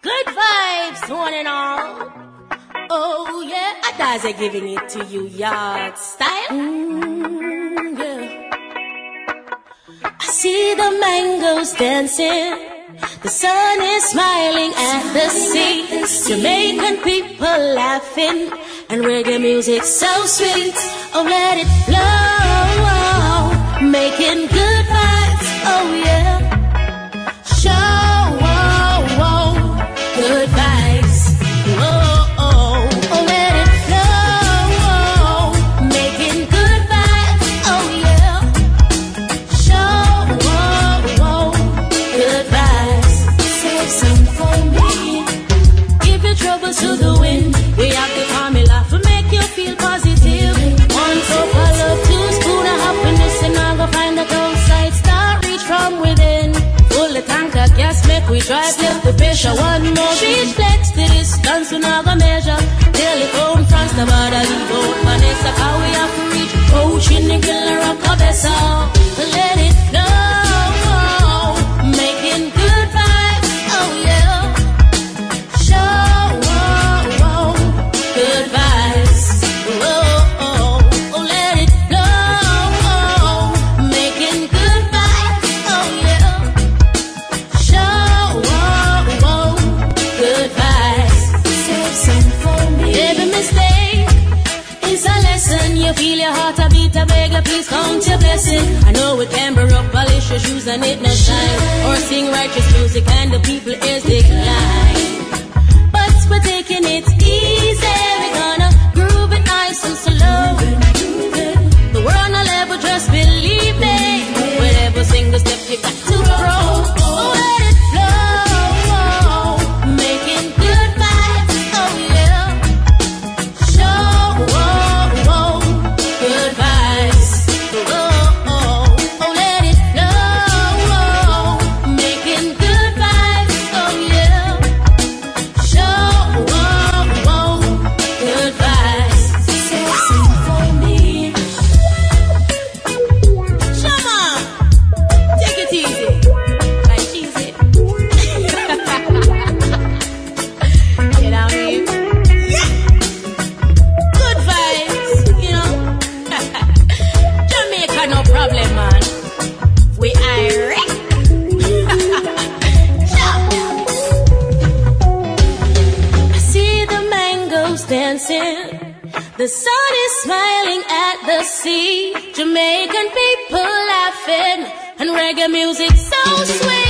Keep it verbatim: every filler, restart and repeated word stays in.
Good vibes, one and all. Oh yeah, Adaze giving it to you, yard style. Mm, yeah. I see the mangoes dancing, the sun is smiling at the sea. Jamaican people laughing, and reggae music so sweet. Oh, let it flow, making good vibes. Oh yeah, show, whoa, whoa, good vibes. Whoa, oh, oh, let it flow, making good vibes. Oh yeah, show, whoa, whoa, good vibes. Save some for me. Give your troubles to the wind. We have the formula to make you feel positive. One cup of love, two spoon of happiness, and I'll go find the downside. Start reach from within. Full the tank of gas, make we drive, lift the pressure. One more reach, flex the distance, we not gonna measure. Telephone France, the border, leave out Vanessa, how we have to reach. Coaching, nickel, and rock a vessel. Let it flow, making good vibes. Oh yeah, show, whoa, whoa, good vibes. Whoa, oh, oh, let it flow, making good vibes. Oh yeah, show, whoa, whoa, good vibes. Save some for me. Every mistake is a lesson. You feel your heart a beat, I beg you, please count your blessing. I know it can be rough, polish your shoes and it no shine, or sing righteous music and the people ears decline. But we're taking it easy, we're gonna groove it nice and slow. The world on level, just believe me. Whatever single step you got to grow. Oh, let it flow, making good vibes. Oh yeah, show, whoa, whoa, good vibes. Oh, oh, oh, let it flow, making good vibes. Oh yeah, show, whoa, whoa, good vibes. Say something for me. Shama, take it easy, like cheesy. You know what I mean? Yeah. Good vibes, you know. Jamaica, no problem, man. We irate. I see the mangoes dancing, the sun is smiling at the sea. Jamaican people laughing, and reggae music so sweet.